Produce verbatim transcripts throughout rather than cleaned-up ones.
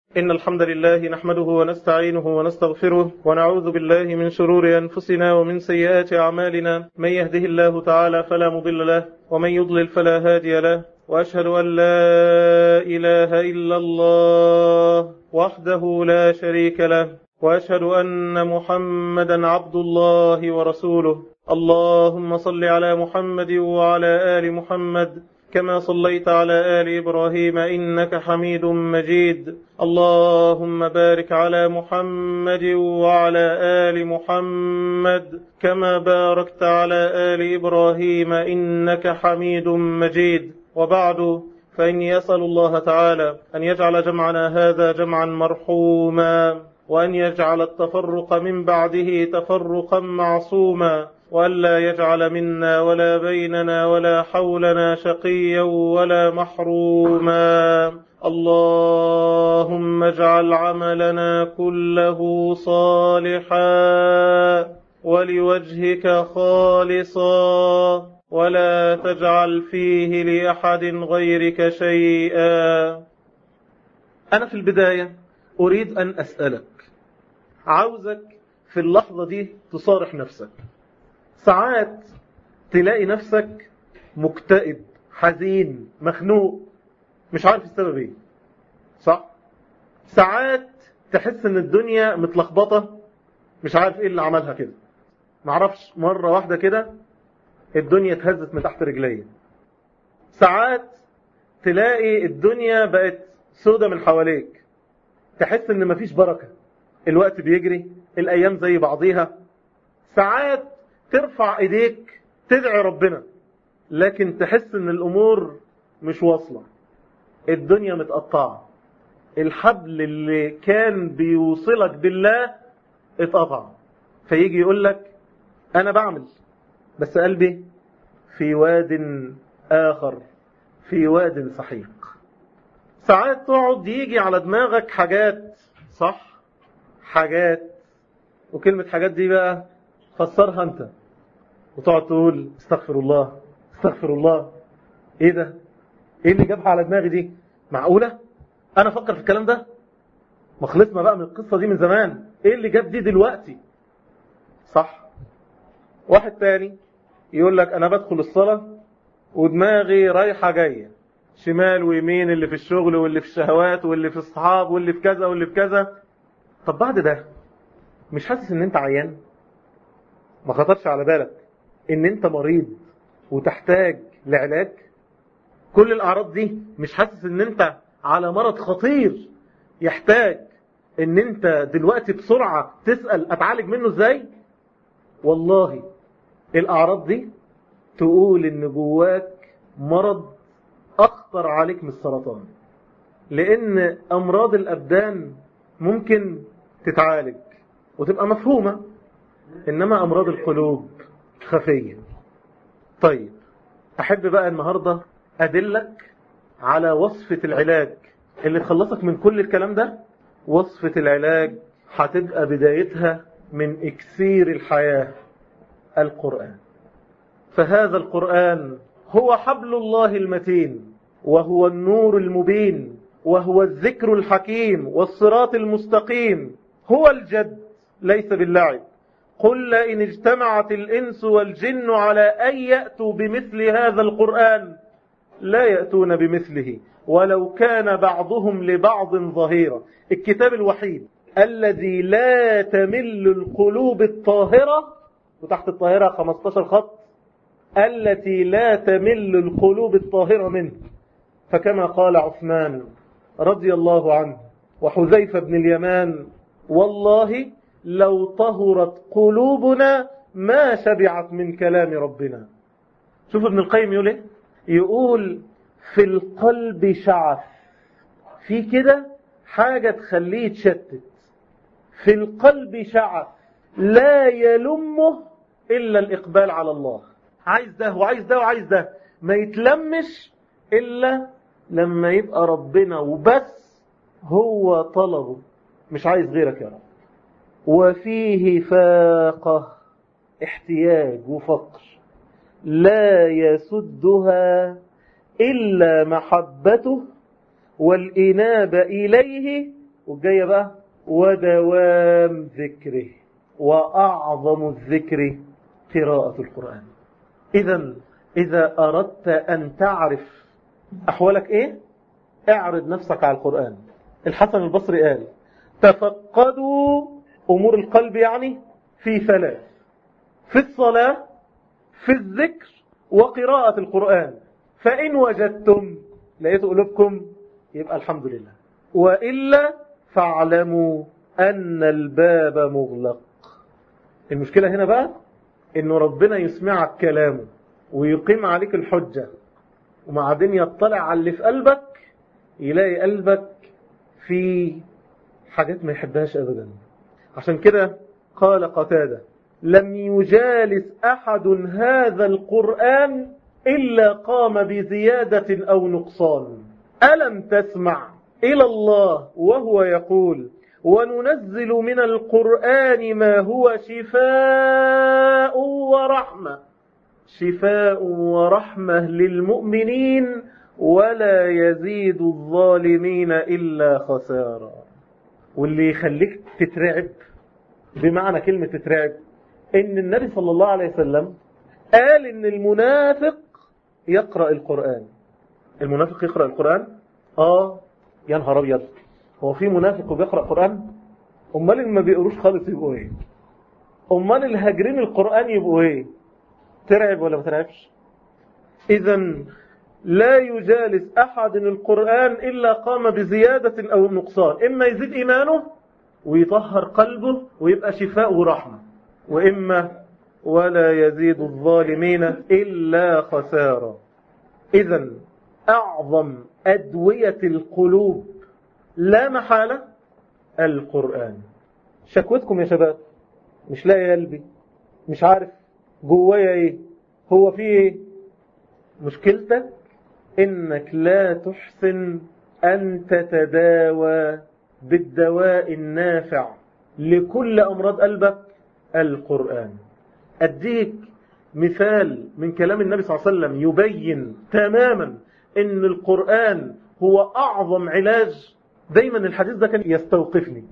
إن الحمد لله نحمده ونستعينه ونستغفره ونعوذ بالله من شرور أنفسنا ومن سيئات أعمالنا. من يهده الله تعالى فلا مضل له ومن يضلل فلا هادي له، وأشهد أن لا إله إلا الله وحده لا شريك له، وأشهد أن محمدا عبد الله ورسوله. اللهم صل على محمد وعلى آل محمد كما صليت على آل إبراهيم إنك حميد مجيد. اللهم بارك على محمد وعلى آل محمد كما باركت على آل إبراهيم إنك حميد مجيد. وبعد، فإني أسأل الله تعالى أن يجعل جمعنا هذا جمعا مرحوما، وأن يجعل التفرق من بعده تفرقا معصوما، وألا يجعل منا ولا بيننا ولا حولنا شقيا ولا محروما. اللهم اجعل عملنا كله صالحا ولوجهك خالصا، ولا تجعل فيه لأحد غيرك شيئا. أنا في البداية أريد أن أسألك، عاوزك في اللحظة دي تصارح نفسك. ساعات تلاقي نفسك مكتئب، حزين، مخنوق، مش عارف السبب ايه، صح؟ ساعات تحس ان الدنيا متلخبطة، مش عارف ايه اللي عملها كده، معرفش، مرة واحدة كده الدنيا اتهزت من تحت رجلي. ساعات تلاقي الدنيا بقت سودة من حواليك، تحس ان مفيش بركة، الوقت بيجري، الايام زي بعضيها. ساعات ترفع ايديك تدعي ربنا، لكن تحس ان الامور مش واصلة، الدنيا متقطعة، الحبل اللي كان بيوصلك بالله اتقطع. فيجي يقول لك انا بعمل، بس قلبي في واد اخر، في واد سحيق. ساعات تقعد يجي على دماغك حاجات، صح؟ حاجات، وكلمة حاجات دي بقى فسرها انت، وتقعد تقول استغفر الله استغفر الله. ايه ده؟ ايه اللي جابها على دماغي دي؟ معقولة انا افكر في الكلام ده؟ ما خلصنا بقى من القصة دي من زمان، ايه اللي جاب دي دلوقتي؟ صح؟ واحد تاني يقول لك انا بدخل الصلاة ودماغي رايحة جاية شمال ويمين، اللي في الشغل واللي في الشهوات واللي في الصحاب واللي في كذا واللي في كذا. طب بعد ده مش حاسس ان انت عيان؟ ما خطرش على بالك ان انت مريض وتحتاج لعلاج؟ كل الاعراض دي مش حاسس ان انت على مرض خطير يحتاج ان انت دلوقتي بسرعة تسأل اتعالج منه ازاي؟ والله الاعراض دي تقول ان جواك مرض اخطر عليك من السرطان، لان امراض الابدان ممكن تتعالج وتبقى مفهومة، انما امراض القلوب خفية. طيب احب بقى النهاردة ادلك على وصفة العلاج اللي تخلصك من كل الكلام ده. وصفة العلاج هتبقى بدايتها من اكسير الحياة، القرآن. فهذا القرآن هو حبل الله المتين، وهو النور المبين، وهو الذكر الحكيم والصراط المستقيم، هو الجد ليس باللعب. قل إن اجتمعت الإنس والجن على أن يأتوا بمثل هذا القرآن لا يأتون بمثله ولو كان بعضهم لبعض ظهيرا. الكتاب الوحيد الذي لا تمل القلوب الطاهرة، وتحت الطاهرة خمستاشر خط، التي لا تمل القلوب الطاهرة منه. فكما قال عثمان رضي الله عنه وحذيفة بن اليمان: والله لو طهرت قلوبنا ما شبعت من كلام ربنا. شوف ابن القيم يقول ايه؟ يقول في القلب شعث، في كده حاجة تخليه يتشتت. في القلب شعث لا يلمه إلا الإقبال على الله. عايز ده وعايز ده وعايز ده، ما يتلمش إلا لما يبقى ربنا وبس هو طلبه، مش عايز غيرك يا رب. وفيه فاقة، احتياج وفقر، لا يسدها إلا محبته والإنابة إليه والجاية بقى ودوام ذكره، وأعظم الذكر قراءة القرآن. إذا إذا أردت أن تعرف أحوالك إيه، اعرض نفسك على القرآن. الحسن البصري قال تفقدوا أمور القلب يعني في ثلاث: في الصلاة، في الذكر، وقراءة القرآن. فإن وجدتم لقيتوا قلوبكم يبقى الحمد لله، وإلا فاعلموا أن الباب مغلق. المشكلة هنا بقى إنه ربنا يسمعك كلامه ويقيم عليك الحجة، وبعدين يطلع على اللي في قلبك يلاقي قلبك في حاجات ما يحبهاش أبدا. عشان كده قال قتادة لم يجالس أحد هذا القرآن إلا قام بزيادة أو نقصان. ألم تسمع إلى الله وهو يقول وننزل من القرآن ما هو شفاء ورحمة، شفاء ورحمة للمؤمنين ولا يزيد الظالمين إلا خسارا. واللي يخليك تترعب بمعنى كلمة تترعب إن النبي صلى الله عليه وسلم قال إن المنافق يقرأ القرآن. المنافق يقرأ القرآن؟ آه يا نهار أبيض، هو في منافق وبيقرأ قرآن؟ أمال اللي ما بيقروش خالص يبقوا إيه؟ أمال الهاجرين القرآن يبقوا إيه؟ ترعب ولا ما ترعبش؟ إذن لا يجالس أحد القرآن إلا قام بزيادة أو نقصان، إما يزيد إيمانه ويطهر قلبه ويبقى شفاء ورحمة، وإما ولا يزيد الظالمين إلا خسارا. إذن أعظم أدوية القلوب لا محالة القرآن. شكوتكم يا شباب مش لاقي قلبي، مش عارف جوايا ايه، هو في ايه؟ مشكلتك انك لا تحسن ان تتداوى بالدواء النافع لكل امراض قلبك القرآن. اديك مثال من كلام النبي صلى الله عليه وسلم يبين تماما ان القرآن هو اعظم علاج. دايما الحديث ده كان يستوقفني،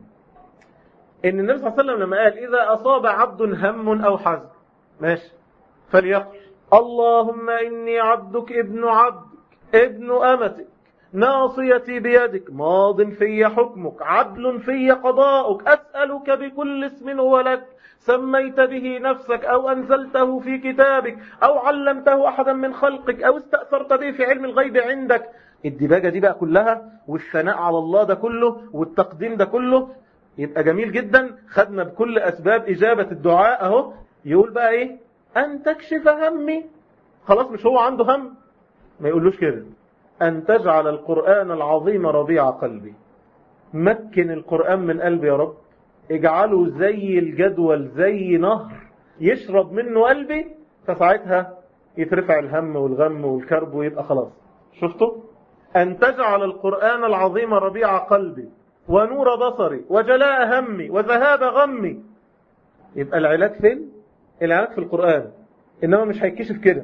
ان النبي صلى الله عليه وسلم لما قال اذا اصاب عبد هم او حزن ماشي فليقل اللهم اني عبدك ابن عبدك ابن امتك ناصيتي بيدك ماض في حكمك عدل في قضاؤك اسألك بكل اسم هو لك سميت به نفسك أو أنزلته في كتابك أو علمته أحدا من خلقك أو استأثرت به في علم الغيب عندك. الدباجة دي بقى كلها والثناء على الله ده كله والتقديم ده كله يبقى جميل جدا. خدنا بكل أسباب إجابة الدعاء أهو. يقول بقى إيه؟ أن تكشف همي. خلاص مش هو عنده هم، ما يقولوش كده. أن تجعل القرآن العظيم ربيع قلبي. مكن القرآن من قلبي يا رب، اجعله زي الجدول زي نهر يشرب منه قلبي، فساعتها يترفع الهم والغم والكرب ويبقى خلاص. شفتوا؟ أن تجعل القرآن العظيم ربيع قلبي ونور بصري وجلاء همي وذهاب غمي. يبقى العلاج فين؟ العلاج في القرآن. إنما مش هيكشف كده،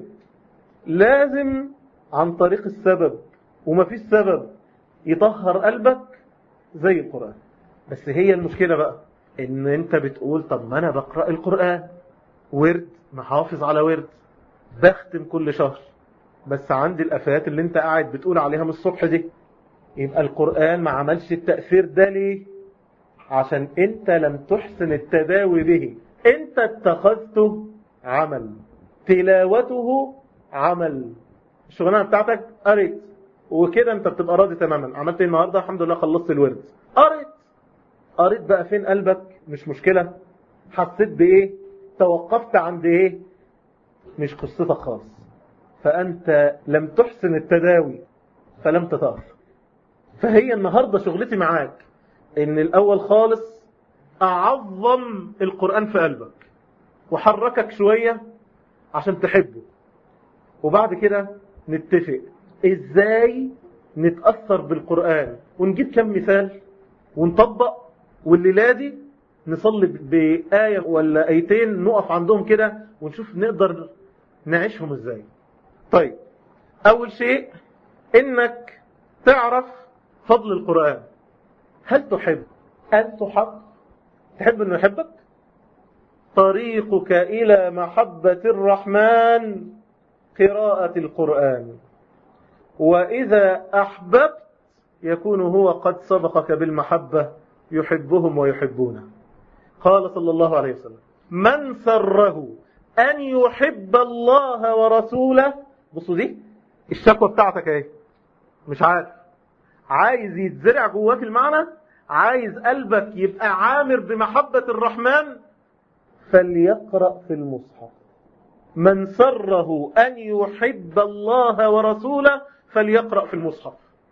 لازم عن طريق السبب، وما فيش سبب يطهر قلبك زي القرآن. بس هي المشكلة بقى ان انت بتقول طب ما انا بقرأ القرآن ورد، محافظ على ورد، بختم كل شهر، بس عندي الافات اللي انت قاعد بتقول عليها من الصبح دي. يبقى القرآن ما عملش التأثير ده ليه؟ عشان انت لم تحسن التداوي به. انت اتخذته عمل، تلاوته عمل. الشغلانة بتاعتك قريت وكده انت بتبقى راضي تماما. عملت ايه النهاردة؟ الحمد لله خلصت الورد. قريت قريت بقى فين قلبك؟ مش مشكلة. حسيت بايه؟ توقفت عند ايه؟ مش قصتك خالص. فانت لم تحسن التداوي فلم تطهر. فهي النهاردة شغلتي معاك ان الاول خالص اعظم القرآن في قلبك وحركك شوية عشان تحبه، وبعد كده نتفق ازاي نتأثر بالقرآن ونجيب كم مثال ونطبق. والليلة دي نصلي بآية ولا آيتين نقف عندهم كده ونشوف نقدر نعيشهم ازاي. طيب اول شيء انك تعرف فضل القرآن. هل تحب أن تحب؟ تحب أنه يحبك؟ طريقك إلى محبة الرحمن قراءة القرآن، وإذا أحببت يكون هو قد سبقك بالمحبة، يحبهم ويحبونه. قال صلى الله عليه وسلم: من سره أن يحب الله ورسوله. بصوا دي الشكوى بتاعتك ايه، مش عارف، عايز يتزرع جواك المعنى، عايز قلبك يبقى عامر بمحبة الرحمن، فليقرأ في المصحف. من سره أن يحب الله ورسوله فليقرأ في المصحف.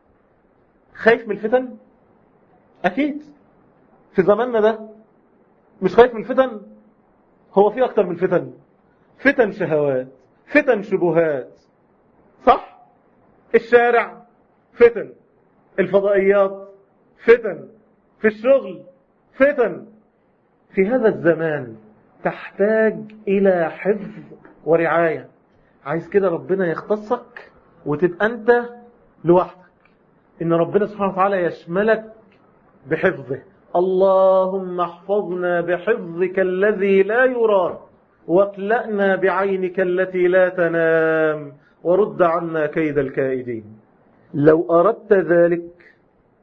خايف من الفتن؟ أكيد في زماننا ده مش خايف من الفتن. هو في أكتر من الفتن، فتن شهوات، فتن شبهات، صح؟ الشارع فتن، الفضائيات فتن، في الشغل فتن. في هذا الزمان تحتاج إلى حفظ ورعاية. عايز كده ربنا يختصك وتبقى أنت لوحدك، إن ربنا سبحانه وتعالى يشملك بحفظه. اللهم احفظنا بحفظك الذي لا يرام، واكلأنا بعينك التي لا تنام، ورد عنا كيد الكائدين. لو أردت ذلك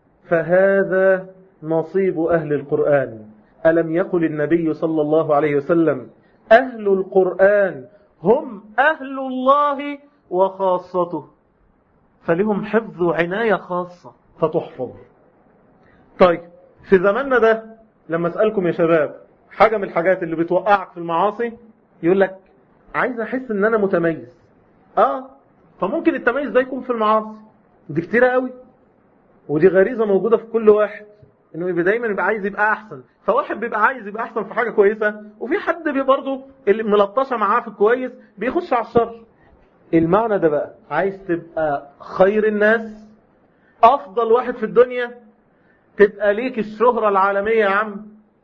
فهذا نصيب أهل القرآن. ألم يقل النبي صلى الله عليه وسلم: أهل القرآن هم أهل الله وخاصته، فلهم حفظ وعناية خاصة فتحفظ. طيب في زماننا ده لما أسألكم يا شباب حاجة من الحاجات اللي بتوقعك في المعاصي، يقول لك عايز أحس إن أنا متميز. آه فممكن التميز ده يكون في المعاصي، ودي كتيرة قوي، ودي غريزة موجودة في كل واحد، انه يبقى دايما يبقى عايز يبقى احسن. فواحد بيبقى عايز يبقى احسن في حاجة كويسة، وفي حد بيبقى برضه اللي ملطشة معاه في الكويس بيخش على الشر. المعنى ده بقى عايز تبقى خير الناس، افضل واحد في الدنيا، تبقى ليك الشهرة العالمية يا عم،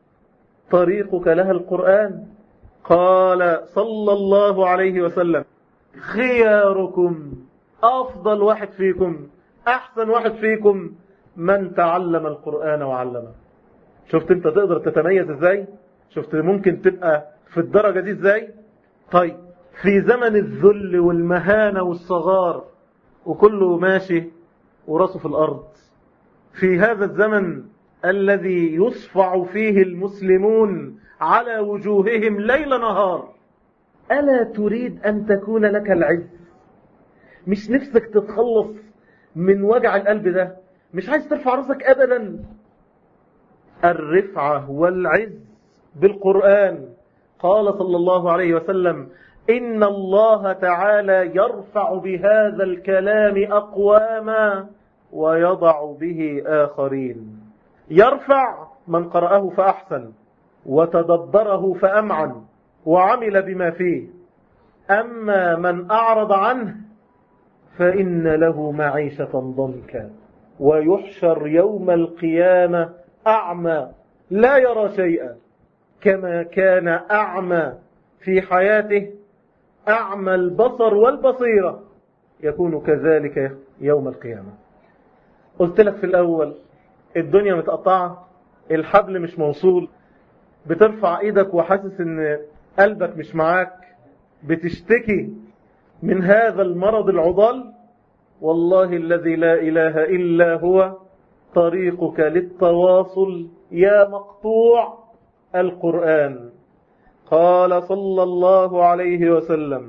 طريقك لها القرآن. قال صلى الله عليه وسلم: خياركم، افضل واحد فيكم، احسن واحد فيكم، من تعلم القرآن وعلمه. شفت انت تقدر تتميز ازاي؟ شفت ممكن تبقى في الدرجة دي ازاي؟ طيب في زمن الذل والمهانة والصغار وكله ماشي وراسه في الارض، في هذا الزمن الذي يصفع فيه المسلمون على وجوههم ليل نهار، ألا تريد أن تكون لك العز؟ مش نفسك تتخلص من وجع القلب ده؟ مش عايز ترفع راسك أبدا؟ الرفعة والعز بالقرآن. قال صلى الله عليه وسلم: إن الله تعالى يرفع بهذا الكلام أقواما ويضع به آخرين. يرفع من قرأه فأحسن وتدبره فأمعن وعمل بما فيه، أما من أعرض عنه فإن له معيشة ضنكا ويحشر يوم القيامة أعمى لا يرى شيئا، كما كان أعمى في حياته، أعمى البصر والبصيرة، يكون كذلك يوم القيامة. قلت لك في الأول الدنيا متقطعة، الحبل مش موصول، بترفع ايدك وحاسس ان قلبك مش معاك، بتشتكي من هذا المرض العضال. والله الذي لا إله إلا هو طريقك للتواصل يا مقطوع القرآن. قال صلى الله عليه وسلم: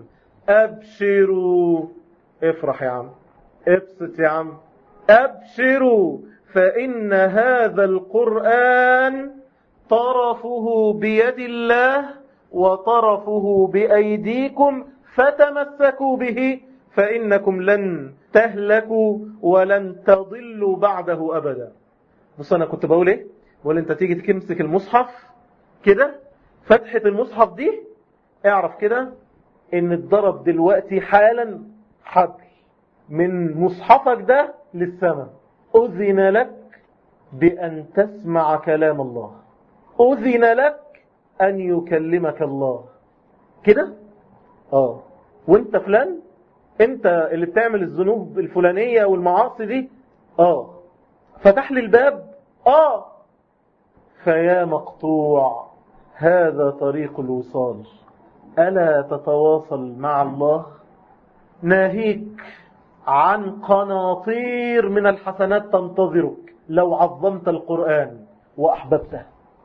أبشروا، افرح يا عم، ابسط يا عم، أبشروا، فإن هذا القرآن طرفه بيد الله وطرفه بأيديكم، فتمسكوا به فإنكم لن تهلكوا ولن تضلوا بعده أبدا. بص أنا كنت بقول إيه؟ بقول أنت تيجي تمسك المصحف كده، فتحة المصحف دي اعرف كده إن الضرب دلوقتي حالا حبل من مصحفك ده للسماء. أذن لك بأن تسمع كلام الله، أذن لك أن يكلمك الله كده. آه وانت فلان، انت اللي بتعمل الذنوب الفلانية والمعاصي دي، آه فتح لي الباب، آه فيا مقطوع هذا طريق الوصال، ألا تتواصل مع الله؟ ناهيك عن قناطير من الحسنات تنتظرك لو عظمت القرآن وأحببته.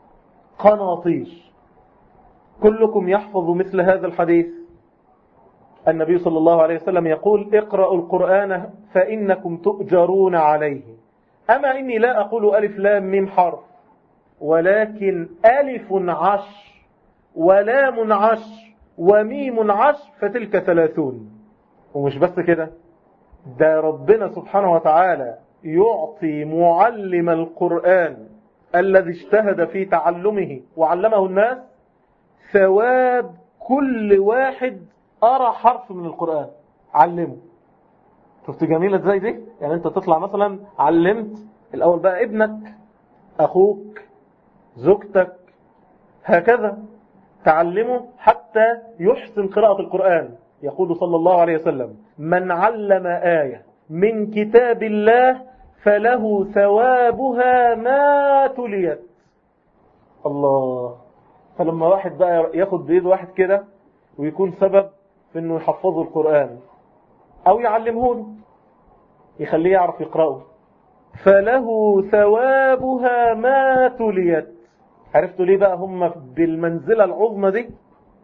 قناطير. كلكم يحفظ مثل هذا الحديث. النبي صلى الله عليه وسلم يقول: اقرأوا القرآن فإنكم تؤجرون عليه. أما إني لا أقول ألف لام ميم حرف، ولكن ألف عشر ولام عشر وميم عشر فتلك ثلاثون. ومش بس كده، ده ربنا سبحانه وتعالى يعطي معلم القرآن الذي اجتهد في تعلمه وعلمه الناس ثواب كل واحد أرى حرف من القرآن علمه. شفت جميلة ازاي دي؟ يعني انت تطلع مثلا علمت الأول بقى ابنك، أخوك، زوجتك، هكذا تعلمه حتى يحسن قراءة القرآن. يقول صلى الله عليه وسلم: من علم آية من كتاب الله فله ثوابها ما تليت. الله. فلما واحد بقى ياخد بيد واحد كده ويكون سبب في انه يحفظه القرآن او يعلمه له، يخليه يعرف يقرأه، فله ثوابها ما تليت. عرفتوا ليه بقى هم بالمنزلة العظمى دي؟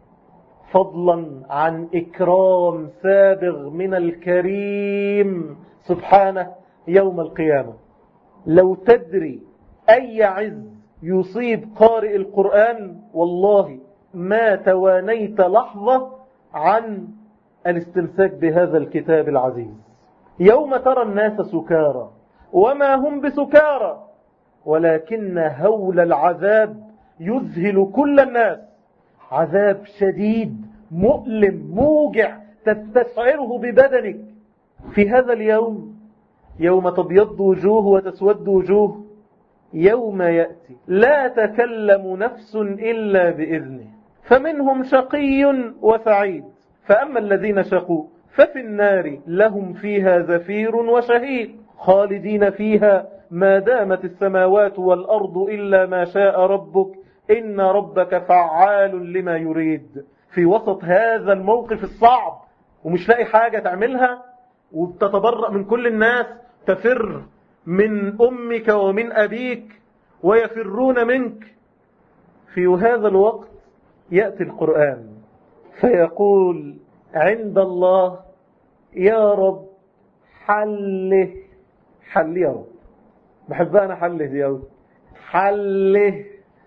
فضلا عن إكرام سابغ من الكريم سبحانه يوم القيامة. لو تدري أي عز يصيب قارئ القرآن والله ما توانيت لحظة عن الاستمساك بهذا الكتاب العزيز. يوم ترى الناس سكارى وما هم بسكارى ولكن هول العذاب يذهل كل الناس. عذاب شديد مؤلم موجع تستشعره ببدنك في هذا اليوم، يوم تبيض وجوه وتسود وجوه، يوم يأتي لا تكلم نفس إلا بإذنه فمنهم شقي وسعيد. فأما الذين شقوا ففي النار لهم فيها زفير وشهيق خالدين فيها ما دامت السماوات والأرض إلا ما شاء ربك إن ربك فعال لما يريد. في وسط هذا الموقف الصعب ومش لاقي حاجة تعملها وبتتبرأ من كل الناس، تفر من أمك ومن أبيك ويفرون منك، في هذا الوقت يأتي القرآن فيقول عند الله: يا رب حله حله يا رب. بحب أنا حله دي أوي، حله.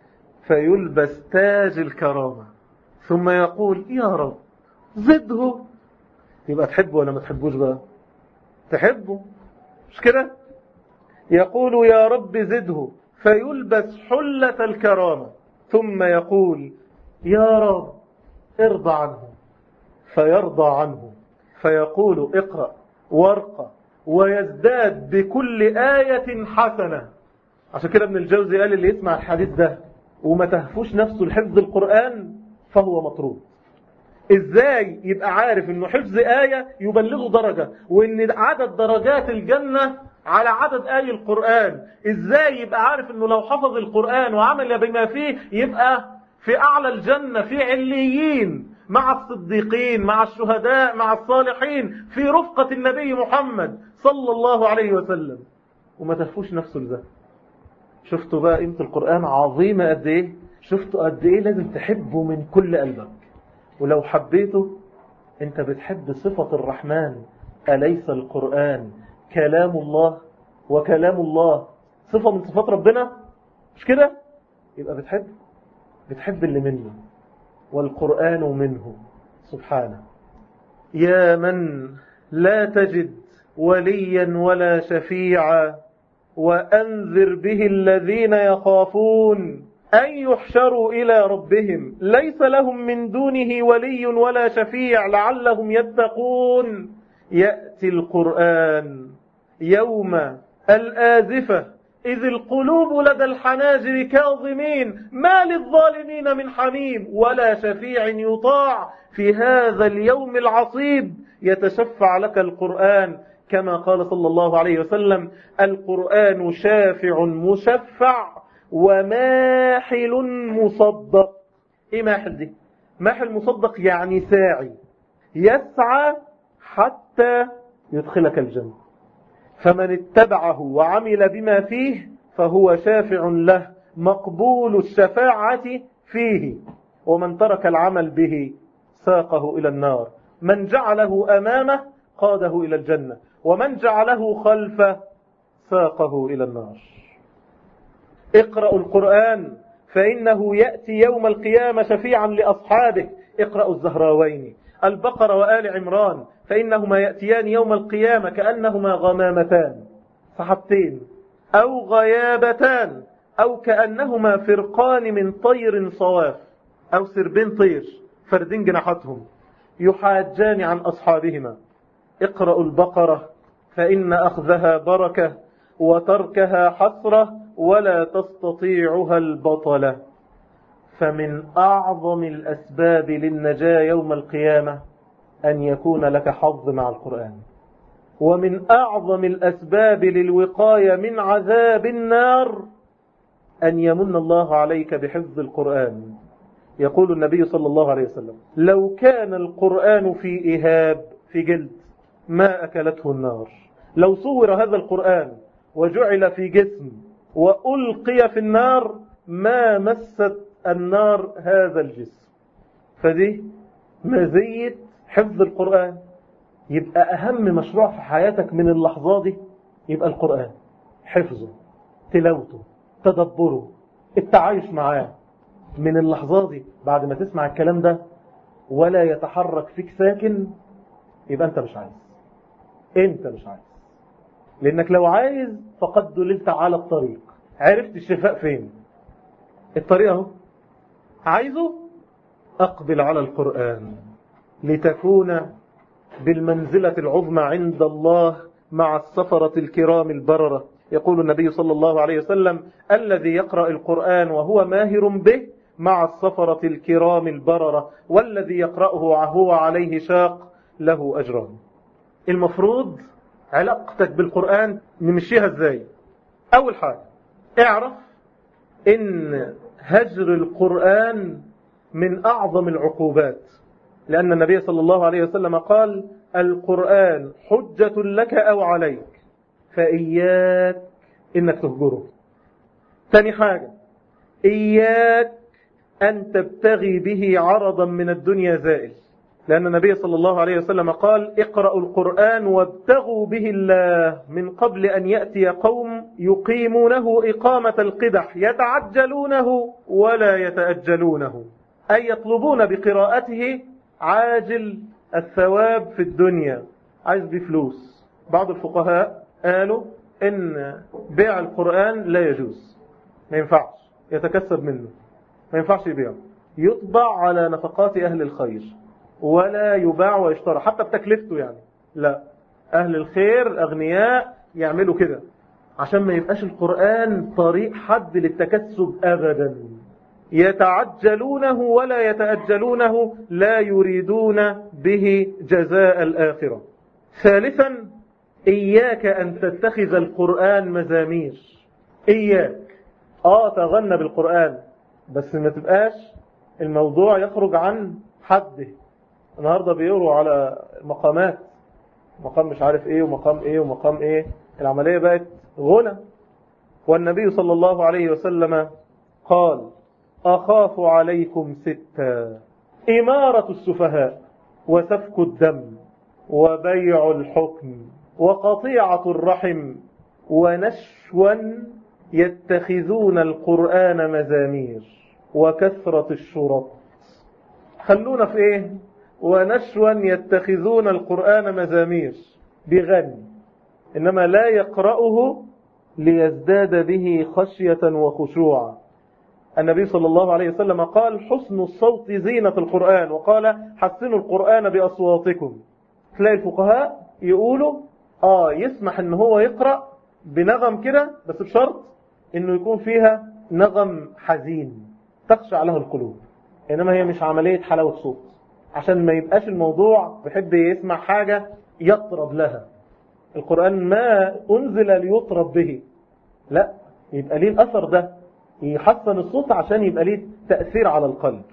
فيلبس تاج الكرامة ثم يقول: يا رب زده. يبقى تحبه ولا ما تحبوش بقى؟ تحبه مش كده؟ يقول: يا رب زده. فيلبس حلة الكرامة ثم يقول: يا رب ارضى عنه. فيرضى عنه فيقول: اقرأ وارقى ويزداد بكل آية حسنة. عشان كده ابن الجوزي قال: اللي يسمع الحديث ده وما تهفوش نفسه لحفظ القرآن فهو مطرود. ازاي يبقى عارف انه حفظ آية يبلغه درجة، وان عدد درجات الجنة على عدد آي القرآن؟ ازاي يبقى عارف انه لو حفظ القرآن وعمل بما فيه يبقى في اعلى الجنة في عليين مع الصديقين مع الشهداء مع الصالحين في رفقة النبي محمد صلى الله عليه وسلم، وما تهفوش نفسه لذلك؟ شفتوا بقى قيمة القرآن عظيمة قد ايه؟ شفتوا قد ايه لازم تحبه من كل قلبك؟ ولو حبيته انت بتحب صفة الرحمن. أليس القرآن كلام الله؟ وكلام الله صفة من صفات ربنا، مش كده؟ يبقى بتحب بتحب اللي منه، والقرآن منه سبحانه. يا من لا تجد وليا ولا شفيعا وأنذر به الذين يخافون أن يحشروا إلى ربهم ليس لهم من دونه ولي ولا شفيع لعلهم يتقون. يأتي القرآن يوم الآزفة إذ القلوب لدى الحناجر كاظمين ما للظالمين من حميم ولا شفيع يطاع. في هذا اليوم العصيب يتشفع لك القرآن كما قال صلى الله عليه وسلم: القرآن شافع مشفع وماحل مصدق. ايه ماحل دي؟ ماحل مصدق يعني ساعي، يسعى حتى يدخلك الجنة. فمن اتبعه وعمل بما فيه فهو شافع له مقبول الشفاعة فيه، ومن ترك العمل به ساقه إلى النار. من جعله أمامه قاده إلى الجنة، ومن جعله خلفه ساقه إلى النار. اقرأوا القرآن فإنه يأتي يوم القيامة شفيعا لأصحابه. اقرأوا الزهراوين، البقرة وآل عمران، فإنهما يأتيان يوم القيامة كأنهما غمامتان، سحبتين أو غيابتان، أو كأنهما فرقان من طير صواف، أو سربين طير فردين جناحاتهم، يحاجان عن أصحابهما. اقرأوا البقرة فإن أخذها بركة وتركها حسرة ولا تستطيعها البطلة. فمن أعظم الأسباب للنجاة يوم القيامة أن يكون لك حظ مع القرآن، ومن أعظم الأسباب للوقاية من عذاب النار أن يمن الله عليك بحفظ القرآن. يقول النبي صلى الله عليه وسلم: لو كان القرآن في إهاب في جلد ما أكلته النار. لو صور هذا القرآن وجعل في جسم وألقي في النار ما مست النار هذا الجسم. فدي مزية حفظ القرآن. يبقى أهم مشروع في حياتك من اللحظات دي يبقى القرآن، حفظه، تلاوته، تدبره، التعايش معاه. من اللحظات دي بعد ما تسمع الكلام ده ولا يتحرك فيك ساكن، يبقى أنت مش عايز. أنت مش عايز، لأنك لو عايز فقد دللت على الطريق. عرفت الشفاء فين؟ الطريق اهو. عايزه؟ أقبل على القرآن لتكون بالمنزلة العظمى عند الله مع السفرة الكرام البررة. يقول النبي صلى الله عليه وسلم: الذي يقرأ القرآن وهو ماهر به مع السفرة الكرام البررة، والذي يقرأه وهو عليه شاق له أجران. المفروض علاقتك بالقرآن نمشيها ازاي؟ أول حاجة اعرف إن هجر القرآن من أعظم العقوبات، لأن النبي صلى الله عليه وسلم قال: القرآن حجة لك أو عليك، فإياك إنك تهجره. ثاني حاجة إياك أن تبتغي به عرضا من الدنيا زائل، لأن النبي صلى الله عليه وسلم قال: اقرأوا القرآن وابتغوا به الله من قبل أن يأتي قوم يقيمونه إقامة القدح يتعجلونه ولا يتأجلونه، أي يطلبون بقراءته عاجل الثواب في الدنيا، عايز بفلوس. بعض الفقهاء قالوا إن بيع القرآن لا يجوز، ما ينفعش يتكسب منه، ما ينفعش يبيعه، يطبع على نفقات أهل الخير ولا يباع ويشترى حتى بتكلفته. يعني لا، أهل الخير أغنياء يعملوا كده عشان ما يبقاش القرآن طريق حد للتكسب أبدا. يتعجلونه ولا يتأجلونه، لا يريدون به جزاء الآخرة. ثالثا إياك أن تتخذ القرآن مزامير. إياك آه تغنى بالقرآن، بس ما تبقاش الموضوع يخرج عن حده. النهاردة بيقولوا على مقامات، مقام مش عارف ايه ومقام ايه ومقام ايه، العملية بقت غنى. والنبي صلى الله عليه وسلم قال: أخاف عليكم ستا: إمارة السفهاء، وسفك الدم، وبيع الحكم، وقطيعة الرحم، ونشوا يتخذون القرآن مزامير، وكثرة الشرط. خلونا في ايه؟ ونشوا يتخذون القرآن مزامير، بغني، إنما لا يقرأه ليزداد به خشية وخشوعا. النبي صلى الله عليه وسلم قال: حسن الصوت زينة القرآن، وقال: حسنوا القرآن بأصواتكم. تلاقي الفقهاء يقولوا آه يسمح إن هو يقرأ بنغم كده، بس بشرط إنه يكون فيها نغم حزين تخشع له القلوب، إنما هي مش عملية حلاوة صوت، عشان ما يبقاش الموضوع بحب يسمع حاجة يطرب لها. القرآن ما أنزل ليطرب به، لا، يبقى ليه الأثر ده، يحسن الصوت عشان يبقى ليه تأثير على القلب.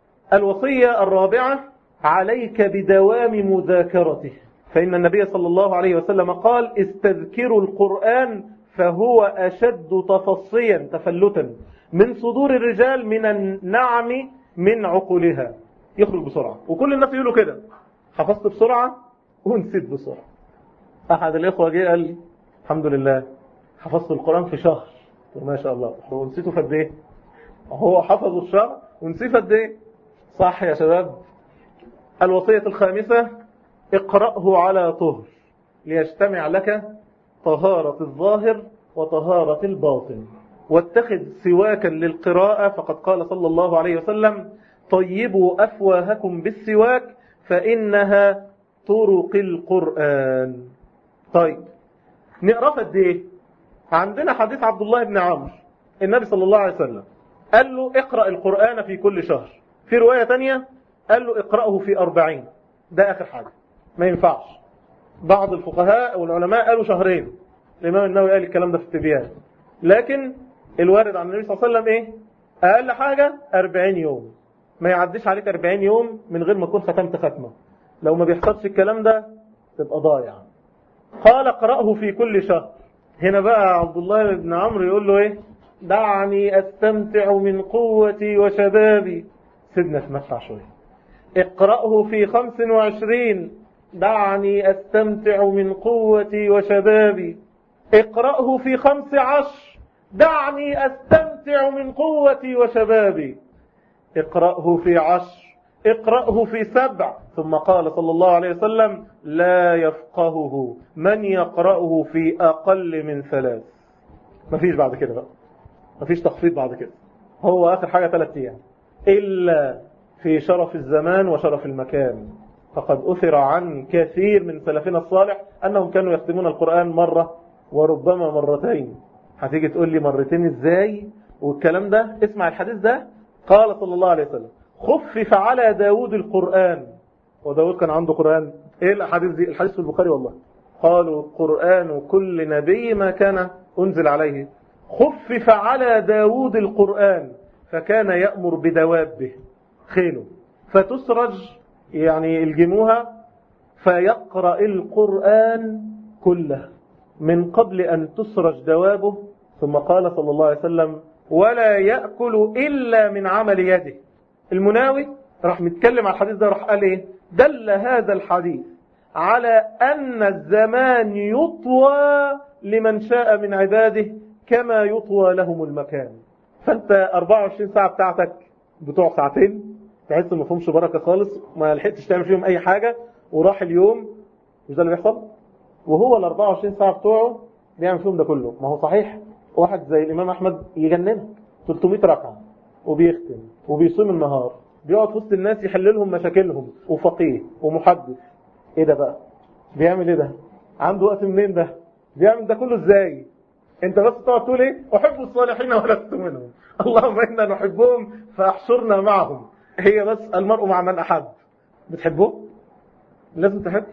الوصية الرابعة: عليك بدوام مذاكرته، فإن النبي صلى الله عليه وسلم قال: استذكروا القرآن فهو أشد تفصيا تفلتا من صدور الرجال من النعم من عقولها. يخرج بسرعة، وكل الناس يقولوا كده: حفظت بسرعة ونسيت بسرعة. أحد الإخوة جه قال لي: الحمد لله حفظت القرآن في شهر. ما شاء الله. ونسيته في قد ايه؟ هو حفظه الشهر ونسيه في قد ايه؟ صح يا شباب. الوصية الخامسة: اقرأه على طهر ليجتمع لك طهارة الظاهر وطهارة الباطن، واتخذ سواكا للقراءة، فقد قال صلى الله عليه وسلم: طيبوا أفواهكم بالسواك فإنها طرق القرآن. طيب نقرأ قد ايه؟ عندنا حديث عبد الله بن عمرو، النبي صلى الله عليه وسلم قال له: اقرأ القرآن في كل شهر. في رواية تانية قال له: اقرأه في أربعين. ده آخر حاجة، ما ينفعش. بعض الفقهاء والعلماء قالوا شهرين، الإمام النووي قال الكلام ده في التبيان، لكن الوارد عن النبي صلى الله عليه وسلم ايه؟ أقل حاجة أربعين يوم. ما يعديش عليك أربعين يوم من غير ما تكون ختمت ختمة. لو ما بيحصلش الكلام ده تبقى ضايع. قال: اقرأه في كل شهر. هنا بقى عبد الله بن عمرو يقول له ايه؟ دعني استمتع من قوتي وشبابي. سيدنا تمتع شوية. اقرأه في خمس وعشرين. دعني استمتع من قوتي وشبابي. اقرأه في خمس عشر. دعني استمتع من قوتي وشبابي. اقرأه في عشر. اقرأه في سبع. ثم قال صلى الله عليه وسلم: لا يفقهه من يقرأه في أقل من ثلاث. مفيش بعد كده بقى، مفيش تخفيض بعد كده. هو آخر حاجة ثلاث أيام، إلا في شرف الزمان وشرف المكان. فقد أثر عن كثير من سلفنا الصالح أنهم كانوا يختمون القرآن مرة وربما مرتين. هتيجي تقول لي مرتين إزاي والكلام ده؟ اسمع الحديث ده. قال صلى الله عليه وسلم: خفف على داود القرآن. وداود كان عنده قرآن. ايه الحديث دي؟ الحديث في البخاري والله. قالوا: قرآن كل نبي ما كان أنزل عليه. خفف على داود القرآن فكان يأمر بدوابه، خيله، فتسرج، يعني الجموها، فيقرأ القرآن كله من قبل أن تسرج دوابه. ثم قال صلى الله عليه وسلم: ولا يأكل إلا من عمل يده. المناوي راح متكلم على الحديث ده، راح قال ايه؟ دل هذا الحديث على أن الزمان يطوى لمن شاء من عباده كما يطوى لهم المكان. فأنت أربعة وعشرين ساعة بتاعتك بتوع ساعتين تحس ما فيهمش بركة خالص، ما لحقتش تعمل فيهم أي حاجة، وراح اليوم. مش ده اللي بيحصل؟ وهو ال أربعة وعشرين ساعة بتوعه بيعمل فيهم ده كله. ما هو صحيح واحد زي الإمام أحمد يجننك ثلاثمائة ركعة وبيختم وبيصوم النهار، بيقعد في وسط الناس يحل لهم مشاكلهم، وفقيه ومحدث. ايه ده بقى؟ بيعمل ايه ده؟ عنده وقت منين ده؟ بيعمل ده كله ازاي؟ انت بس تقعد تقول ايه؟ احب الصالحين ولست منهم، اللهم انا نحبهم فاحشرنا معهم. هي بس المرء مع من احب. بتحبه؟ لازم تحب.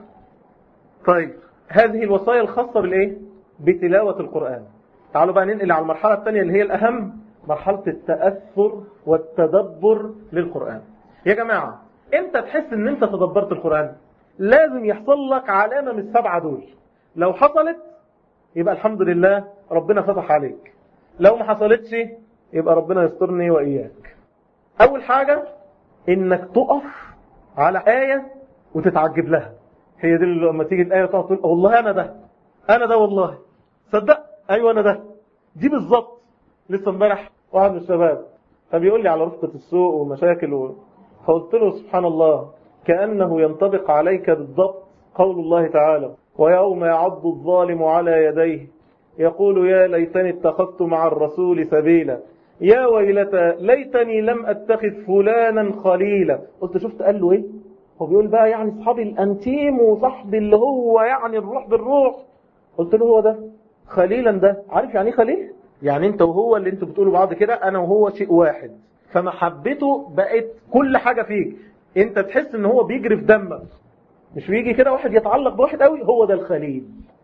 طيب هذه الوصايا الخاصة بالايه؟ بتلاوة القرآن. تعالوا بقى ننقل على المرحلة الثانية اللي هي الأهم، مرحلة التأثر والتدبر للقرآن. يا جماعة، امتى تحس ان انت تدبرت القرآن؟ لازم يحصل لك علامة من السبعة دول. لو حصلت يبقى الحمد لله ربنا فتح عليك، لو ما حصلتش يبقى ربنا يسترني وإياك. أول حاجة انك تقف على آية وتتعجب لها. هي دي اللي لما تيجي الآية تقعد تقول والله أنا ده، أنا ده والله، صدق، أيوة أنا ده، دي بالظبط. لسه امبارح واحد من الشباب فبيقول لي على رفقة السوق والمشاكل و... فقلت له سبحان الله، كأنه ينطبق عليك بالضبط قول الله تعالى: ويوم يعض الظالم على يديه يقول يا ليتني اتخذت مع الرسول سبيلا يا ويلتى ليتني لم اتخذ فلانا خليلا. قلت شفت قال له ايه؟ هو بيقول بقى يعني صحابي الانتيم وصحبي اللي هو يعني الروح بالروح. قلت له هو ده خليلا. ده عارف يعني ايه خليل؟ يعني انت وهو اللي انتوا بتقولوا بعض كده، انا وهو شيء واحد، فمحبته بقت كل حاجة فيك. انت تحس ان هو بيجري في دمك، مش بيجي كده واحد يتعلق بواحد قوي، هو ده الخليل.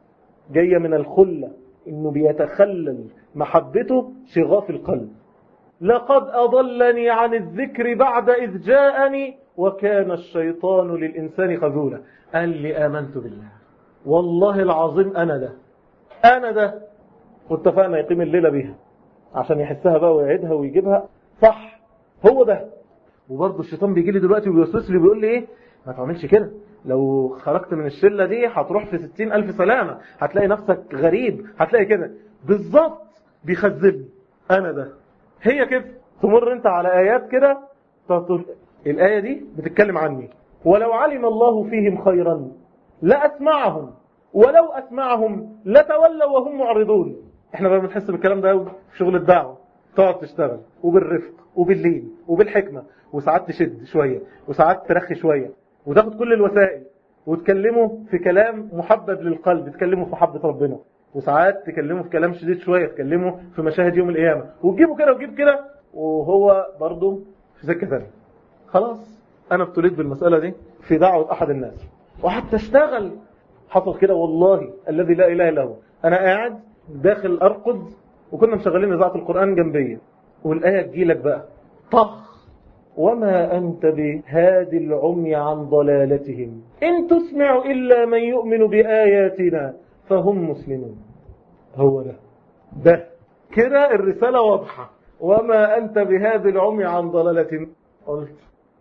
جاية من الخلة، إنه بيتخلل محبته شغاف القلب. لقد أضلني عن الذكر بعد إذ جاءني وكان الشيطان للإنسان خذولا. قال لي آمنت بالله والله العظيم أنا ده أنا ده واتفقنا يقيم الليلة بيها عشان يحسها بقى ويعيدها ويجيبها صح، هو ده. وبرضه الشيطان بيجي لي دلوقتي ويوسوس لي بيقول لي ايه، ما تعملش كده، لو خرجت من الشلة دي هتروح في ستين ألف سلامة، هتلاقي نفسك غريب، هتلاقي كده بالظبط. بيخذبني أنا ده. هي كده تمر انت على آيات كده تقول الآية دي بتتكلم عني، ولو علم الله فيهم خيرا لأسمعهم ولو أسمعهم لتولوا وهم معرضون. احنا بقى بنحس بالكلام ده قوي في شغل الدعوة. تقعد تشتغل وبالرفق وباللين وبالحكمة، وساعات تشد شوية وساعات ترخي شوية، وتاخد كل الوسائل وتكلمه في كلام محبب للقلب، تكلمه في محبة ربنا، وساعات تكلمه في كلام شديد شوية، تكلمه في مشاهد يوم القيامة، وتجيبه كده وتجيب كده، وهو برضه في سكة ثانية. خلاص أنا ابتليت بالمسألة دي في دعوة أحد الناس وحتى اشتغل. حصل كده والله الذي لا إله إلا هو، أنا قاعد داخل أرقد وكنا مشغلين إذاعة القرآن جنبية، والآية تجيلك بقى طخ وما أنت بهادي العمي عن ضلالتهم إن تسمع إلا من يؤمن بآياتنا فهم مسلمون. هو ده ده كده الرسالة واضحة، وما أنت بهادي العمي عن ضلالتهم. قلت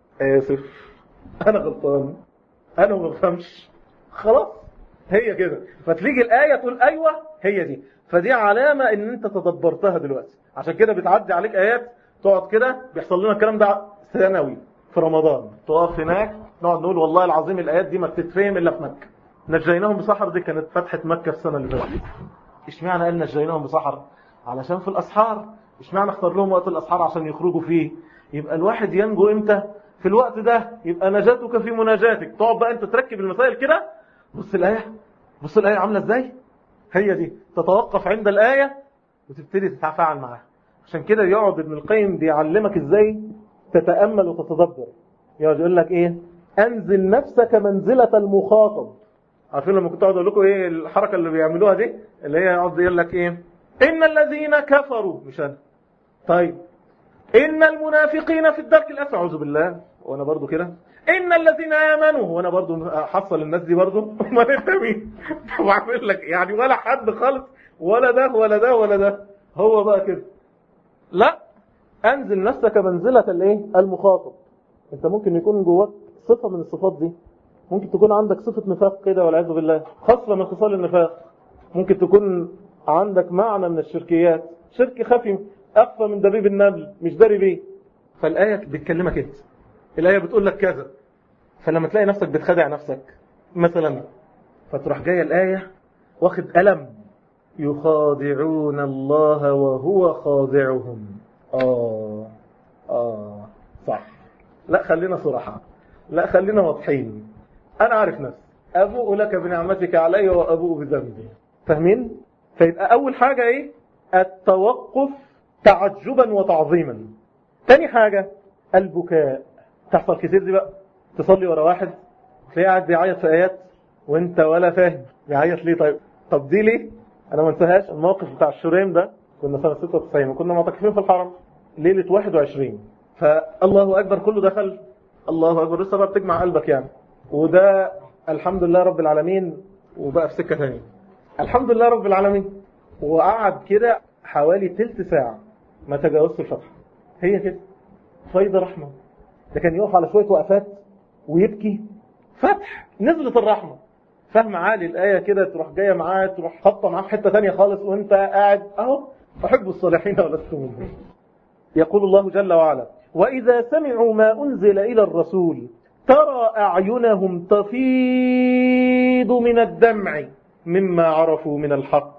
آسف أنا غلطان، أنا ما بفهمش. خلاص هي كده، فتليجي الآية تقول أيوة هي دي، فدي علامة إن أنت تدبرتها دلوقتي. عشان كده بتعدي عليك آيات تقعد كده، بيحصل لنا الكلام ده سنوي في رمضان، تقف هناك نقعد نقول والله العظيم الآيات دي ما بتتفهم إلا في مكة. نجيناهم بسحر دي كانت فتحة مكة في السنة اللي فاتت. اشمعنى قال نجيناهم بسحر؟ علشان في الأسحار. اشمعنى اختار لهم وقت الأسحار؟ عشان يخرجوا فيه. يبقى الواحد ينجو امتى؟ في الوقت ده، يبقى نجاتك في مناجاتك. تقعد بقى انت تركب المسائل كده، بص الآية بص الآية عاملة ازاي، هي دي تتوقف عند الآية وتبتدي تتفاعل معاها. عشان كده يقعد ابن القيم بيعلمك ازاي تتأمل وتتدبر. يقعد يقول لك ايه، انزل نفسك منزلة المخاطب. عارفين لما كنت اقعد اقول لكم ايه الحركة اللي بيعملوها دي، اللي هي يقعد يقول لك ايه، ان الذين كفروا، مش انا، طيب ان المنافقين في الدرك الاسفل، اعوذ بالله، وانا برضو كده، ان الذين امنوا، وانا برضو حصل الناس دي برضو ما انت مين؟ طب اعمل لك يعني ولا حد خالص، ولا ده ولا ده ولا ده، هو بقى كده. لا، انزل نفسك منزلة الايه المخاطب. انت ممكن يكون جواك صفة من الصفات دي، ممكن تكون عندك صفة نفاق كده والعياذ بالله، خاصة من خصال النفاق. ممكن تكون عندك معنى من الشركيات، شرك خفي اخفى من دبيب النمل مش داري بيه. فالآية بتكلمك انت، الآية بتقول لك كذا، فلما تلاقي نفسك بتخدع نفسك مثلا، فتروح جاية الآية واخد ألم، يخادعون الله وهو خادعهم. آه آه صح، لا خلينا صراحة، لا خلينا واضحين. أنا عارف نفسي، أبوء لك بنعمتك علي وأبوء بذنبي. فاهمين؟ فيبقى أول حاجة إيه؟ التوقف تعجبا وتعظيما. تاني حاجة البكاء. تحصل كتير دي بقى، تصلي ورا واحد تلاقيه قاعد بيعيط في آيات وانت ولا فاهم بيعيط ليه. طيب طب دي ليه؟ انا ما انساهاش الموقف بتاع الشريم ده. كنا سنة ستة وتسعين وكنا معتكفين في الحرم ليلة واحد وعشرين، فالله أكبر كله دخل، الله أكبر لسه بقى بتجمع قلبك يعني، وده الحمد لله رب العالمين وبقى في سكة ثانية الحمد لله رب العالمين. وقعد كده حوالي تلت ساعة ما تجاوزت الفتح. هي كده فايدة رحمة. ده كان يقف على شوية وقفات ويبكي، فتح نزلت الرحمة. فهم عالي الآية كده تروح جاية معاه، تروح خطة معاه في حتة تانية خالص، وانت قاعد اهو أحب الصالحين ولست منهم. يقول الله جل وعلا وإذا سمعوا ما أنزل إلى الرسول ترى أعينهم تفيض من الدمع مما عرفوا من الحق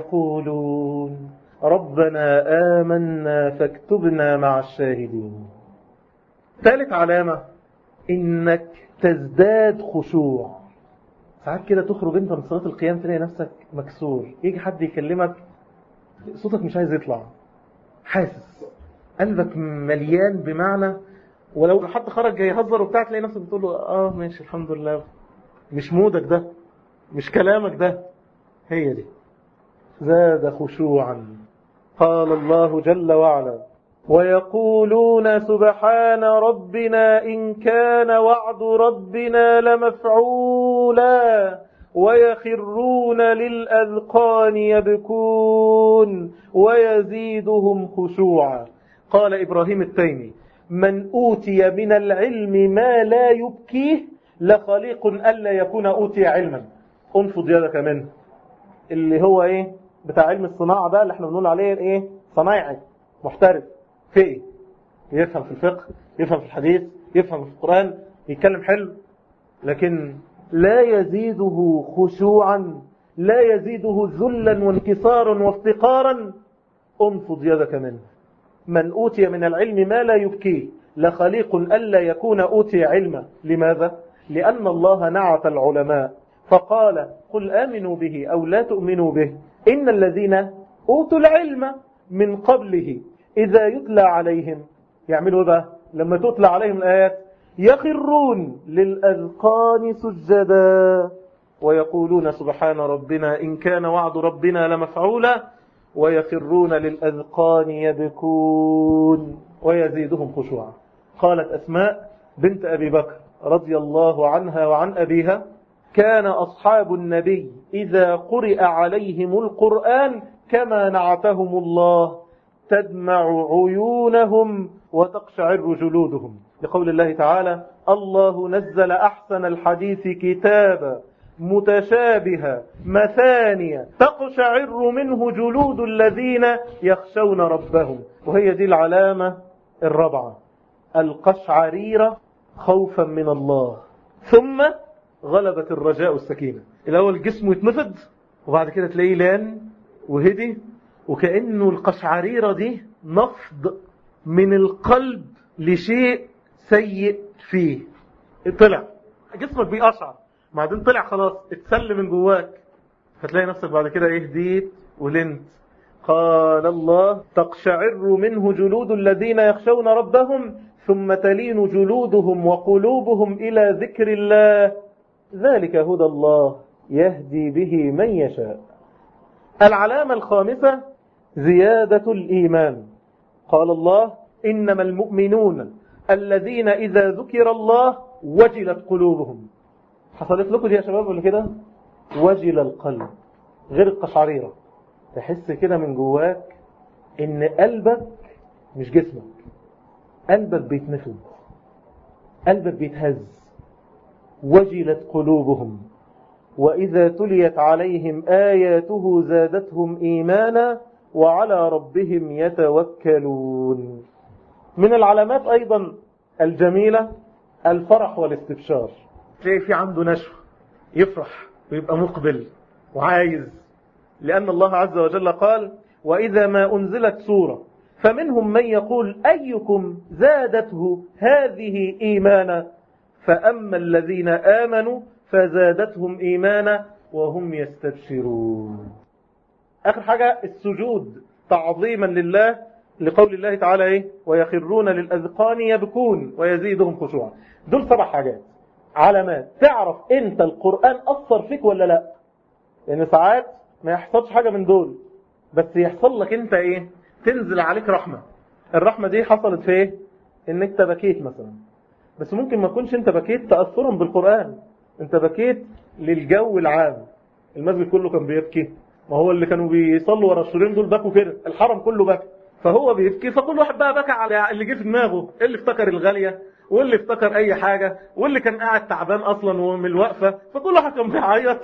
يقولون ربنا آمنا فاكتبنا مع الشاهدين. ثالث علامة إنك تزداد خشوع. ساعات كده تخرج انت من صلاة القيام تلاقي نفسك مكسور، يجي حد يكلمك صوتك مش عايز يطلع، حاسس قلبك مليان بمعنى، ولو حد خرج جاي يهزر وبتاع تلاقي نفسك بتقول له اه ماشي الحمد لله. مش مودك ده، مش كلامك ده، هي دي زاد خشوعا. قال الله جل وعلا ويقولون سبحان ربنا إن كان وعد ربنا لمفعولا ويخرون للأذقان يبكون ويزيدهم خشوعا. قال إبراهيم التيمي من أوتي من العلم ما لا يبكيه لخليق ألا يكون أوتي علما. انفض يدك منه، اللي هو ايه بتاع علم الصناعة ده اللي احنا بنقول عليه ايه صنايعي محترف في ايه، يفهم في الفقه، يفهم في الحديث، يفهم في القرآن، يتكلم حلو، لكن لا يزيده خشوعا، لا يزيده ذلا وانكسارا وافتقارا. انفض يدك منه. من أوتي من العلم ما لا يبكيه لخليق ألا يكون أوتي علما. لماذا؟ لأن الله نعت العلماء فقال قل آمنوا به أو لا تؤمنوا به إن الذين أوتوا العلم من قبله إذا يتلى عليهم يعملوا ده لما تتلى عليهم الآيات يخرون للأذقان سجدا ويقولون سبحان ربنا إن كان وعد ربنا لمفعولا ويخرون للأذقان يبكون ويزيدهم خشوعا. قالت أسماء بنت أبي بكر رضي الله عنها وعن أبيها كان أصحاب النبي إذا قرئ عليهم القرآن كما نعتهم الله تدمع عيونهم وتقشعر جلودهم، لقول الله تعالى الله نزل أحسن الحديث كتابا متشابها مثانية تقشعر منه جلود الذين يخشون ربهم. وهي دي العلامة الرابعة القشعريرة خوفا من الله. ثم غلبت الرجاء السكينة. الأول جسمه يتنفض وبعد كده تلاقيه لان وهدي، وكأنه القشعريرة دي نفض من القلب لشيء سيء فيه. طلع جسمك بيقشعر بعدين طلع خلاص اتسل من جواك، فتلاقي نفسك بعد كده ايه هديت ولنت. قال الله تقشعر منه جلود الذين يخشون ربهم ثم تلين جلودهم وقلوبهم إلى ذكر الله ذلك هدى الله يهدي به من يشاء. العلامة الخامسة زيادة الإيمان. قال الله إنما المؤمنون الذين إذا ذكر الله وجلت قلوبهم. حصلت لكم دي يا شباب ولا كده؟ وجل القلب غير القشعريرة، تحس كده من جواك إن قلبك مش جسمك، قلبك بيتنفض، قلبك بيتهز. وجلت قلوبهم وإذا تليت عليهم آياته زادتهم إيمانا وعلى ربهم يتوكلون. من العلامات أيضا الجميلة الفرح والاستبشار. تلاقي في عنده نشوة يفرح ويبقى مقبل وعايز، لأن الله عز وجل قال وإذا ما أنزلت سورة فمنهم من يقول أيكم زادته هذه إيمانا فأما الذين آمنوا فزادتهم إيمانا وهم يستبشرون. آخر حاجة السجود تعظيما لله، لقول الله تعالى إيه ويخرون للأذقان يبكون ويزيدهم خشوعا. دول سبع حاجات علامات تعرف انت القرآن أثر فيك ولا لا. لأن يعني ساعات ما يحصلش حاجة من دول بس يحصل لك انت ايه تنزل عليك رحمة. الرحمة دي حصلت في ايه ان انت بكيت مثلا، بس ممكن ما تكونش انت بكيت تأثرا بالقرآن، انت بكيت للجو العام. المسجد كله كان بيبكي، ما هو اللي كانوا بيصلوا ورا السورين دول بكوا كده، الحرم كله بكى، فهو بيبكي فكل واحد بقى بكى على اللي جه في دماغه، اللي افتكر الغالية واللي افتكر اي حاجة واللي كان قاعد تعبان اصلا ومن الوقفة، فكل واحد كان بيعيط.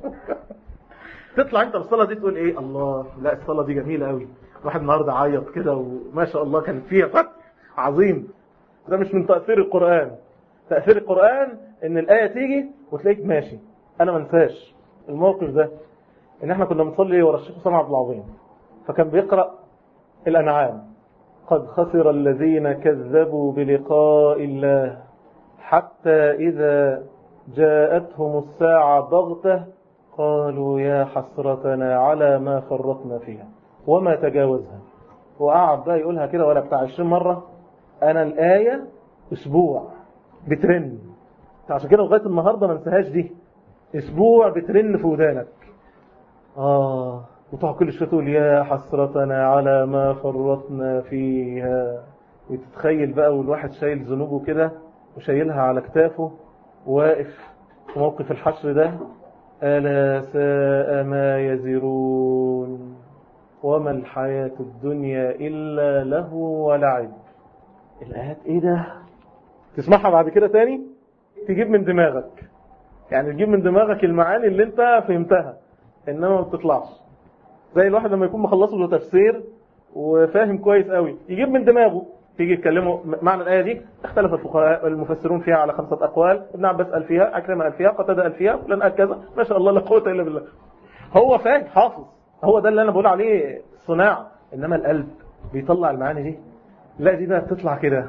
تطلع انت بالصلاة دي تقول ايه الله لا الصلاة دي جميلة قوي، واحد النهاردة عيط كده وما شاء الله كان فيها فتح عظيم. ده مش من تأثير القرآن. تأثير القرآن ان الآية تيجي وتلاقيك ماشي. انا منساش الموقف ده ان احنا كنا بنصلي ورا الشيخ حسام عبد العظيم، فكان بيقرأ الأنعام قد خسر الذين كذبوا بلقاء الله حتى إذا جاءتهم الساعة بغتة قالوا يا حسرتنا على ما فرطنا فيها وما تجاوزها. وقعد بقى يقولها كده ولا بتاع عشرين مرة. أنا الآية أسبوع بترن، عشان كده لغاية النهاردة ما انساهاش دي، أسبوع بترن في ودانك. آه وتقعد كل شوية تقول يا حسرتنا على ما فرطنا فيها، وتتخيل بقى والواحد شايل ذنوبه كده وشايلها على كتافه واقف في موقف الحشر ده، ألا ساء ما يزرون وما الحياة الدنيا إلا له ولعب. الآيات إيه ده؟ تسمعها بعد كده تاني تجيب من دماغك، يعني تجيب من دماغك المعاني اللي انت فهمتها انما ما بتطلعش. زي الواحد لما يكون مخلصه له تفسير وفاهم كويس قوي يجيب من دماغه، تيجي تكلمه معنى الآية دي اختلف الفقهاء المفسرون فيها على خمسة أقوال، ابن عباس قال فيها، عكرمة قال فيها، قتادة قال فيها، فلان قال كذا، ما شاء الله لا قوة إلا بالله. هو فاهم حافظ، هو ده اللي أنا بقول عليه صناعة. إنما القلب بيطلع المعاني دي، لا دي بقى بتطلع كده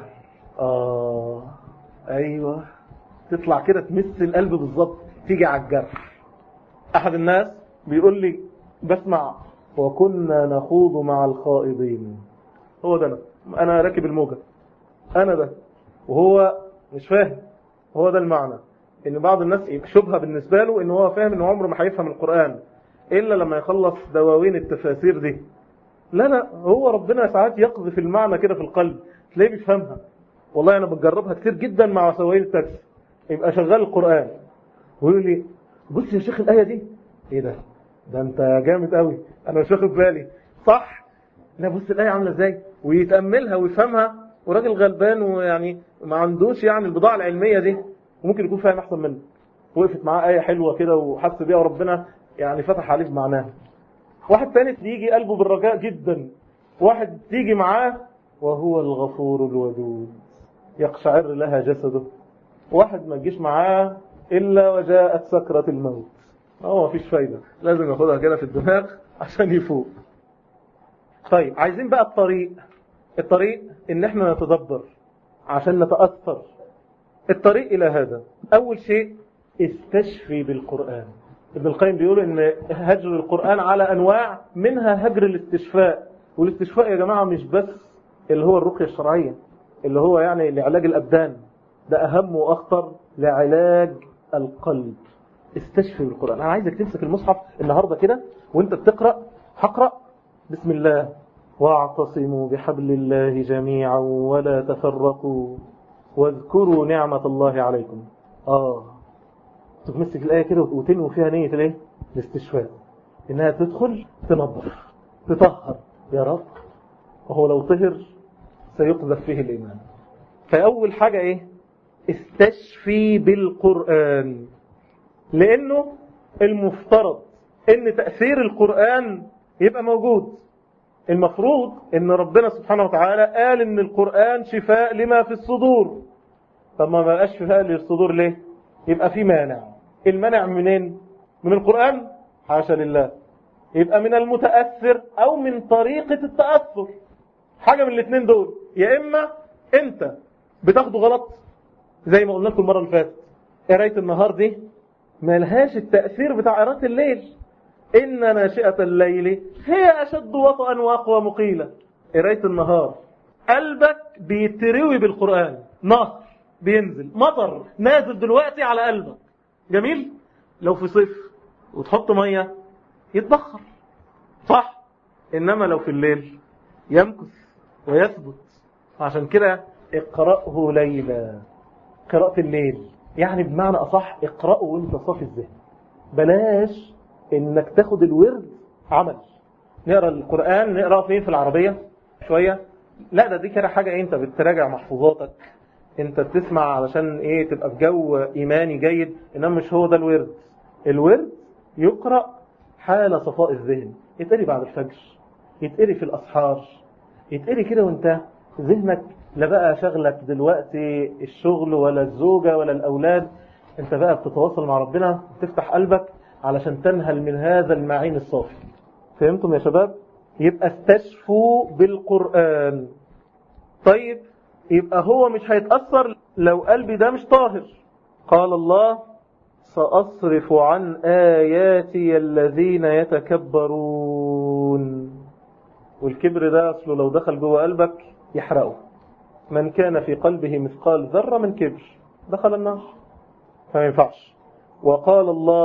آه أيوة، تطلع كده تمس القلب بالظبط، تيجي على الجرح. أحد الناس بيقول لي بسمع وكنا نخوض مع الخائضين، هو ده أنا أنا راكب الموجة، أنا ده، وهو مش فاهم. هو ده المعنى، إن بعض الناس شبهة بالنسبة له إن هو فاهم إنه عمره ما هيفهم القرآن إلا لما يخلص دواوين التفاسير دي. لا لا، هو ربنا ساعات يقذف المعنى كده في القلب تلاقيه بيفهمها. والله أنا بجربها كتير جدا مع سواقين التاكسي، يبقى شغال القرآن ويقول لي بص يا شيخ الآية دي، إيه ده؟ ده أنت جامد قوي، أنا مش واخد بالي. صح؟ لا بص الآية عاملة إزاي، ويتأملها ويفهمها، وراجل غلبان ويعني ما عندوش يعني البضاعة العلمية دي، وممكن يكون فاهم أحسن منه. وقفت معاه آية حلوة كده وحس بيها وربنا يعني فتح عليه بمعناها. واحد تاني تيجي قلبه بالرجاء جدا، واحد تيجي معاه وهو الغفور الودود يقشعر لها جسده، واحد ما تجيش معاه إلا وجاءت سكرة الموت. هو مفيش فايدة، لازم ياخدها كده في الدماغ عشان يفوق. طيب عايزين بقى الطريق. الطريق ان احنا نتدبر عشان نتأثر. الطريق الى هذا اول شيء استشفي بالقرآن. ابن القيم بيقول ان هجر القرآن على انواع، منها هجر الاستشفاء. والاستشفاء يا جماعة مش بس اللي هو الرقية الشرعية اللي هو يعني لعلاج الابدان، ده اهم واخطر لعلاج القلب. استشفي بالقرآن. انا عايزك تمسك المصحف النهاردة كده وانت بتقرأ، هقرأ بسم الله واعتصموا بحبل الله جميعا ولا تفرقوا واذكروا نعمة الله عليكم. آه تمسك الآية كده وتنوي فيها نية الايه؟ الاستشفاء، إنها تدخل تنظف تطهر يا رب، وهو لو طهر سيقذف فيه الإيمان. فأول حاجة إيه؟ استشفي بالقرآن، لأنه المفترض إن تأثير القرآن يبقى موجود. المفروض ان ربنا سبحانه وتعالى قال ان القرآن شفاء لما في الصدور. طب ما بقاش شفاء للصدور ليه؟ يبقى في مانع. المانع منين؟ من القرآن؟ حاشا لله. يبقى من المتأثر او من طريقة التأثر، حاجة من الاثنين دول. يا اما انت بتاخده غلط زي ما قلنا لكم المرة اللي فاتت، قراية النهار دي ملهاش التأثير بتاع قراءة الليل. إن ناشئة الليل هي أشد وطئا وأقوى مقيلة. قراية النهار قلبك بيتروي بالقرآن، نهر بينزل، مطر نازل دلوقتي على قلبك، جميل. لو في صيف وتحط مية يتبخر، صح؟ إنما لو في الليل يمكث ويثبت. عشان كده اقرأه ليلا، قراءة الليل يعني بمعنى أصح اقرأه وانت صافي الذهن. بلاش انك تاخد الورد عمل، نقرأ القرآن نقرأ فين في العربية شوية، لا ده دي كده حاجة ايه، انت بتراجع محفوظاتك، انت بتسمع علشان ايه، تبقى في جو ايماني جيد. انما مش هو ده الورد. الورد يقرأ حال صفاء الذهن، يتقري بعد الفجر، يتقري في الاسحار، يتقري كده وانت ذهنك لا بقى شغلك دلوقتي الشغل ولا الزوجة ولا الاولاد، انت بقى بتتواصل مع ربنا، تفتح قلبك علشان تنهل من هذا المعين الصافي. فهمتم يا شباب؟ يبقى استشفوا بالقرآن. طيب يبقى هو مش هيتأثر لو قلبي ده مش طاهر. قال الله سأصرف عن آياتي الذين يتكبرون. والكبر ده أصله لو دخل جوه قلبك يحرقه. من كان في قلبه مثقال ذرة من كبر دخل النار، فما ينفعش. وقال الله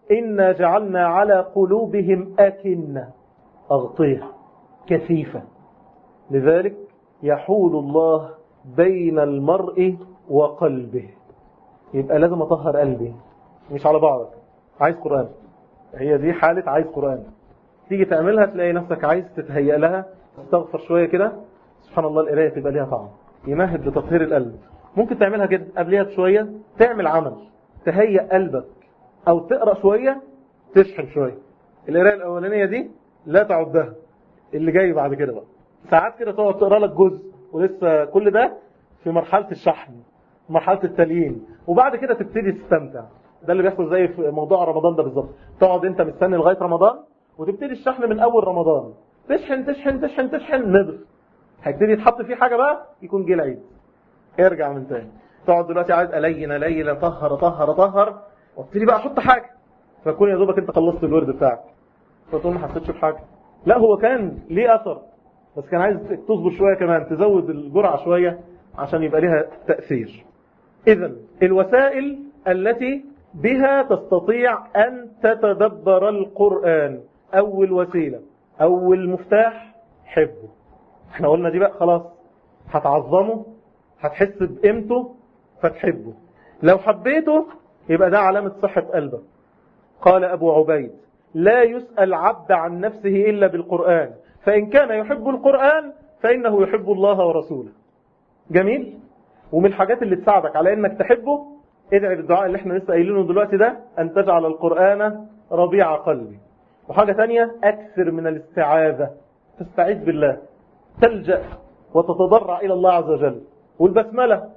إنا جعلنا على قلوبهم أكنة، أغطية كثيفة، لذلك يحول الله بين المرء وقلبه. يبقى لازم أطهر قلبي، مش على بعضك عايز قرآن، هي دي حالة عايز قرآن. تيجي تعملها تلاقي نفسك عايز تتهيأ لها، تستغفر شوية كده، سبحان الله القراية تبقى ليها طعم، يمهد لتطهير القلب. ممكن تعملها كده قبلها بشوية، تعمل عمل تهيأ قلبك، أو تقرأ شوية تشحن شوية. القراية الأولانية دي لا تعدها، اللي جاي بعد كده بقى ساعات كده تقعد تقرأ لك جزء، ولسه كل ده في مرحلة الشحن، مرحلة التليين، وبعد كده تبتدي تستمتع. ده اللي بيحصل زي في موضوع رمضان ده بالظبط، تقعد انت مستني لغاية رمضان وتبتدي الشحن من أول رمضان، تشحن تشحن تشحن تشحن نضف، هيبتدي يتحط فيه حاجة بقى يكون جه العيد، ارجع من تاني. تقعد دلوقتي عايز ألين ألين أطهر أطهر أطهر، وابتدي بقى أحط حاجة، فكون يا دوبك انت خلصت الورد بتاعك، فتقول ما حسيتش بحاجة. لا، هو كان ليه أثر، بس كان عايز تصبر شوية كمان، تزود الجرعة شوية عشان يبقى لها تأثير. إذن الوسائل التي بها تستطيع أن تتدبر القرآن، أول وسيلة، أول مفتاح، حبه. احنا قلنا دي بقى خلاص، هتعظمه، هتحس بقيمته فتحبه. لو حبيته يبقى ده علامة صحة قلبك. قال أبو عبيد: لا يسأل عبد عن نفسه إلا بالقرآن، فإن كان يحب القرآن فإنه يحب الله ورسوله. جميل. ومن الحاجات اللي تساعدك على إنك تحبه، ادعي بالدعاء اللي احنا لسه قايلينه دلوقتي ده، أن تجعل القرآن ربيع قلبي. وحاجة تانية، أكثر من الاستعاذة، تستعيذ بالله، تلجأ وتتضرع إلى الله عز وجل. والبسملة